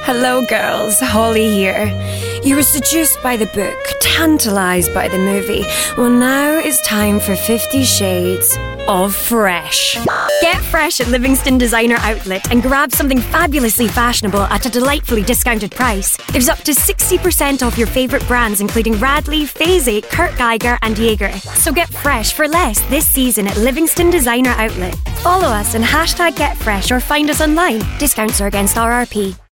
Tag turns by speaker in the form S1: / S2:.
S1: Hello, girls. Holly here. You were seduced by the book, tantalised by the movie. Well, now it's time for 50 Shades of Fresh. Get fresh at Livingston Designer Outlet and grab something fabulously fashionable at a delightfully discounted price. There's up to 60% off your favourite brands, including Radley, Phase 8, Kurt Geiger and Jaeger. So get fresh for less this season at Livingston Designer Outlet. Follow us and #GetFresh or find us online. Discounts are against RRP.